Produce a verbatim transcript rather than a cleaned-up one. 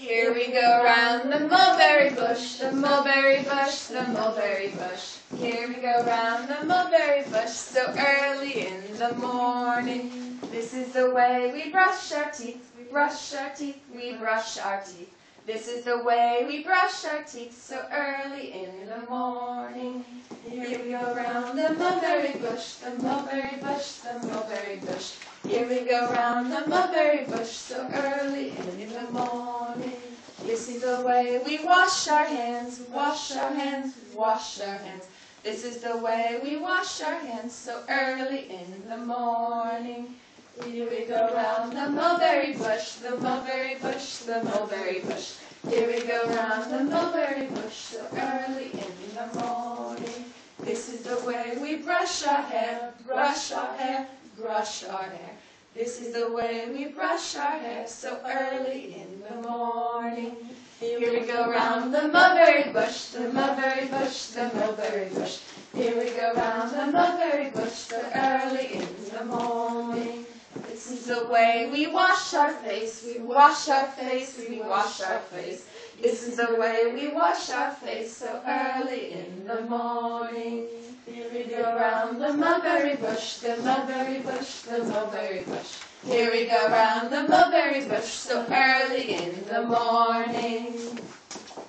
Here we go round the mulberry bush, the mulberry bush, the mulberry bush. Here we go round the mulberry bush, so early in the morning. This is the way we brush our teeth, we brush our teeth, we brush our teeth. This is the way we brush our teeth, so early in the morning. Here we go round the mulberry bush, the mulberry bush, the mulberry bush. Here we go round the mulberry bush, so early in the morning. This is the way we wash our hands, wash our hands, wash our hands. This is the way we wash our hands, so early in the morning. Here we go round the mulberry bush, the mulberry bush, the mulberry bush. Here we go round the mulberry bush, so early in the morning. This is the way we brush our hair, brush our hair, brush our hair. This is the way we brush our hair, so early in the morning. Here we go round the mulberry bush, the mulberry bush, the mulberry bush. Here we go round the mulberry bush, so early in the morning. This is the way we wash our face, we wash our face, we wash our face. This is the way we wash our face, so early in the morning. Here we go round the mulberry bush, the mulberry bush, the mulberry bush. Here we go round the mulberry bush, so early in the morning.